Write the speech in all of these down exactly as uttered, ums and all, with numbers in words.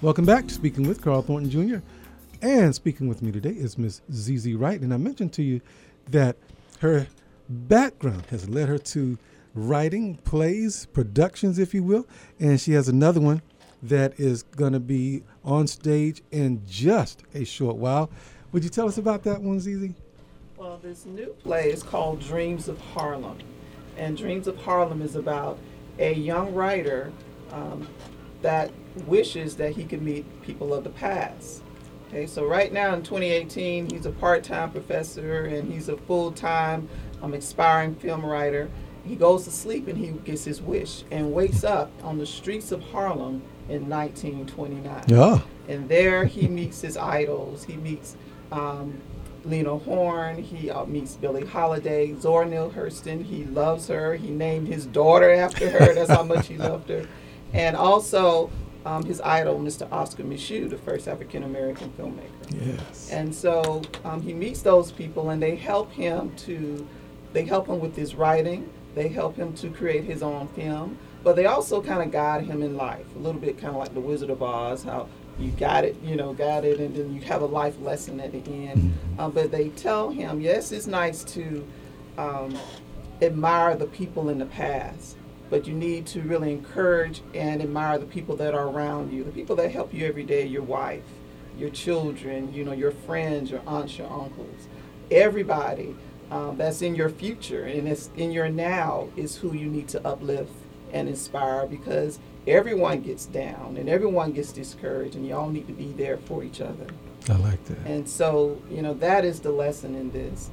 Welcome back to Speaking with Carl Thornton Junior And speaking with me today is Miss Z Z Wright. And I mentioned to you that her background has led her to writing plays, productions, if you will. And she has another one that is going to be on stage in just a short while. Would you tell us about that one, Z Z? Well, this new play is called Dreams of Harlem. And Dreams of Harlem is about a young writer um, that wishes that he could meet people of the past. Okay, so right now in twenty eighteen, he's a part-time professor and he's a full-time um, aspiring film writer. He goes to sleep and he gets his wish and wakes up on the streets of Harlem in nineteen twenty-nine. Yeah. And there he meets his idols. He meets um, Lena Horne. He uh, meets Billie Holiday, Zora Neale Hurston. He loves her. He named his daughter after her. That's how much he loved her. And also um, his idol, Mister Oscar Micheaux, the first African-American filmmaker. Yes. And so um, he meets those people, and they help him to, they help him with his writing. They help him to create his own film, but they also kind of guide him in life, a little bit kind of like the Wizard of Oz, how you got it, you know, got it, and then you have a life lesson at the end. Um, but they tell him, yes, it's nice to um, admire the people in the past, but you need to really encourage and admire the people that are around you, the people that help you every day, your wife, your children, you know, your friends, your aunts, your uncles, everybody um, that's in your future and it's in your now is who you need to uplift and inspire, because everyone gets down and everyone gets discouraged and you all need to be there for each other. I like that. And so, you know, that is the lesson in this.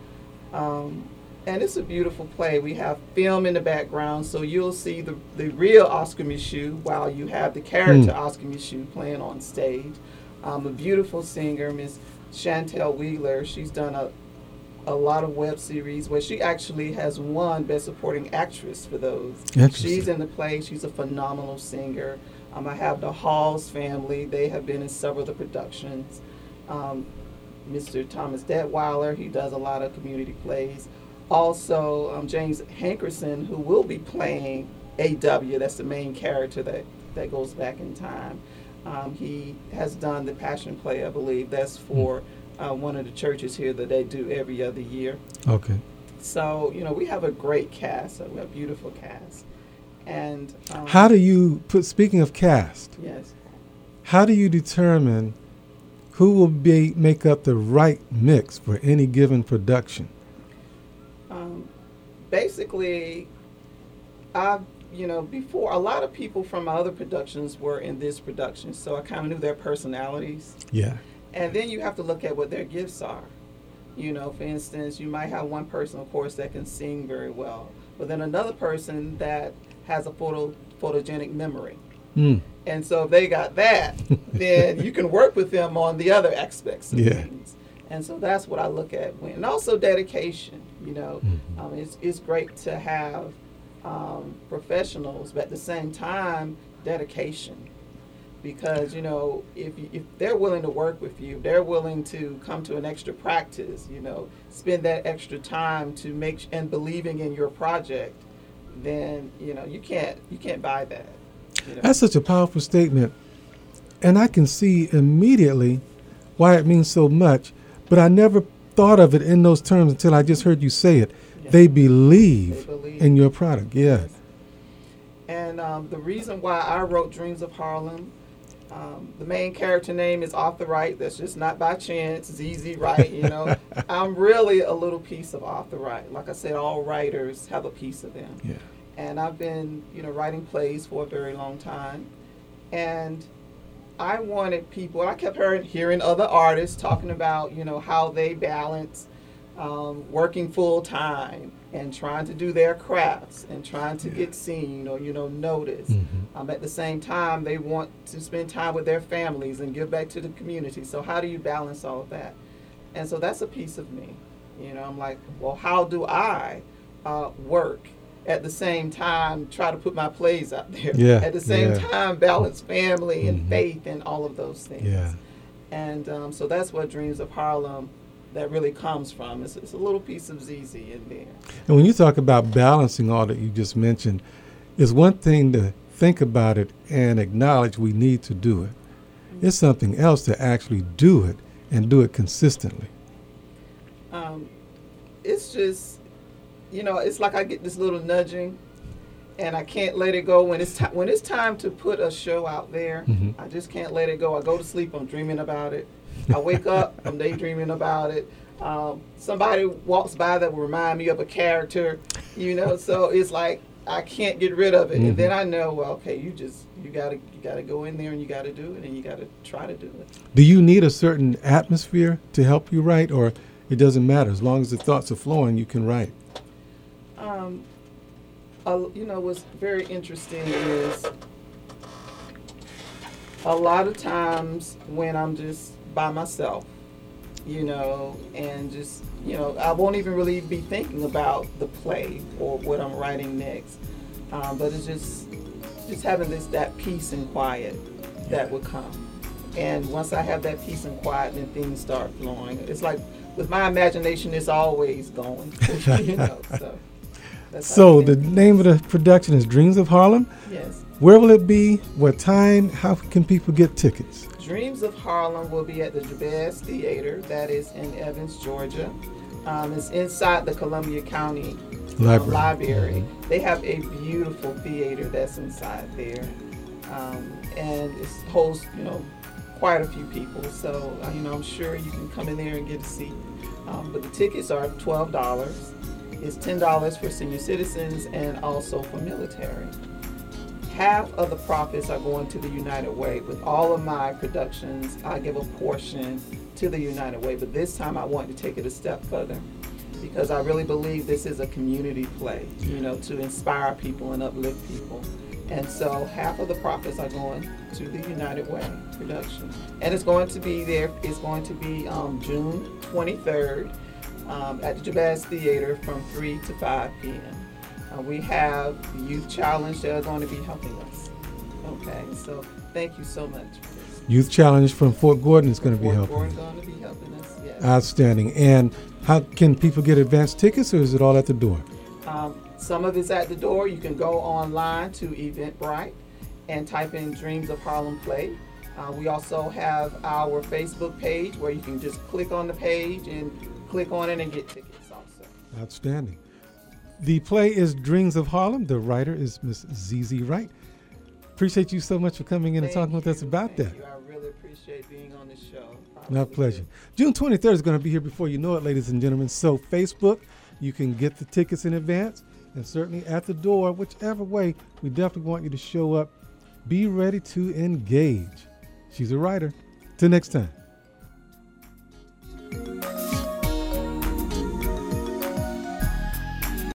Um, and it's a beautiful play. We have film in the background, so you'll see the, the real Oscar Micheaux while you have the character Mm. Oscar Micheaux playing on stage. Um, a beautiful singer, Miss Chantel Wheeler. She's done a a lot of web series where she actually has won Best Supporting Actress for those. Interesting. She's in the play. She's a phenomenal singer. Um, I have the Halls family. They have been in several of the productions. Um, Mister Thomas Detweiler, he does a lot of community plays. Also, um, James Hankerson, who will be playing A W, that's the main character that, that goes back in time. Um, he has done the Passion Play, I believe. That's for uh, one of the churches here that they do every other year. Okay. So, you know, we have a great cast. We have a beautiful cast. And um, How do you put, speaking of cast, yes. how do you determine who will be make up the right mix for any given production? Um, basically, I've, you know, before, a lot of people from my other productions were in this production, so I kind of knew their personalities. Yeah. And then you have to look at what their gifts are. You know, for instance, you might have one person, of course, that can sing very well, but then another person that has a photo photogenic memory. Mm. And so if they got that, then you can work with them on the other aspects of Yeah. things. And so that's what I look at. When, and also dedication. You know, Mhm. um, it's, it's great to have um, professionals, but at the same time, dedication. Because, you know, if, you, if they're willing to work with you, they're willing to come to an extra practice, you know, spend that extra time to make, and believing in your project, then, you know, you can't, you can't buy that. You know? That's such a powerful statement. And I can see immediately why it means so much, but I never thought of it in those terms until I just heard you say it. Yeah. They believe, They believe. in your product. Yeah. And um, the reason why I wrote Dreams of Harlem, um, the main character name is Arthur Wright. That's just not by chance. Z Z Wright, you know. I'm really a little piece of Arthur Wright. Like I said, all writers have a piece of them. Yeah. And I've been, you know, writing plays for a very long time. And I wanted people, I kept hearing, hearing other artists talking about, you know, how they balance um, working full time and trying to do their crafts and trying to Yeah. get seen or, you know, noticed. Mhm. Um, at the same time, they want to spend time with their families and give back to the community. So how do you balance all of that? And so that's a piece of me. You know, I'm like, well, how do I uh, work at the same time try to put my plays out there? Yeah, At the same yeah. time, balance family and Mhm. faith and all of those things. Yeah. And um, so that's what Dreams of Harlem that really comes from. It's, it's a little piece of Z Z in there. And when you talk about balancing all that you just mentioned, it's one thing to think about it and acknowledge we need to do it. It's something else to actually do it and do it consistently. Um, it's just, you know, it's like I get this little nudging, and I can't let it go when it's time. When it's time to put a show out there, Mm-hmm. I just can't let it go. I go to sleep, I'm dreaming about it. I wake up, I'm daydreaming about it. Um, somebody walks by that will remind me of a character, you know. So it's like I can't get rid of it, Mm-hmm. and then I know, well, okay, you just you gotta you gotta go in there and you gotta do it, and you gotta try to do it. Do you need a certain atmosphere to help you write, or it doesn't matter? As long as the thoughts are flowing, you can write. Um, uh, you know, what's very interesting is a lot of times when I'm just by myself, you know, and just, you know, I won't even really be thinking about the play or what I'm writing next. Um, but it's just, just having this, that peace and quiet that will come. And once I have that peace and quiet, then things start flowing. It's like with my imagination, it's always going, you know, so. That's how So I the think. name of the production is Dreams of Harlem. Yes. Where will it be? What time? How can people get tickets? Dreams of Harlem will be at the Jabez Theater, that is in Evans, Georgia. Um, it's inside the Columbia County uh, Library. Library. They have a beautiful theater that's inside there, um, and it holds, you know, quite a few people. So, uh, you know, I'm sure you can come in there and get a seat. Um, but the tickets are twelve dollars. It's ten dollars for senior citizens and also for military. Half of the profits are going to the United Way. With all of my productions, I give a portion to the United Way, but this time I want to take it a step further because I really believe this is a community play, you know, to inspire people and uplift people. And so half of the profits are going to the United Way production. And it's going to be there, it's going to be um, June twenty-third um, at the Jabez Theater from three to five p.m. Uh, we have the Youth Challenge that are going to be helping us. Okay, so thank you so much for this. Youth Challenge from Fort Gordon is going to be Fort helping. Gordon going to be helping us, yes. Outstanding. And how can people get advance tickets, or is it all at the door? Um, some of it's at the door. You can go online to Eventbrite and type in Dreams of Harlem Play. Uh, we also have our Facebook page where you can just click on the page and click on it and get tickets also. Outstanding. The play is Dreams of Harlem. The writer is Miss Z Z Wright. Appreciate you so much for coming in and Thank talking with us you, about thank that. you. I really appreciate being on this show. I My really pleasure. do. June twenty-third is going to be here before you know it, ladies and gentlemen. So Facebook, you can get the tickets in advance, and certainly at the door, whichever way, we definitely want you to show up. Be ready to engage. She's a writer. Till next time.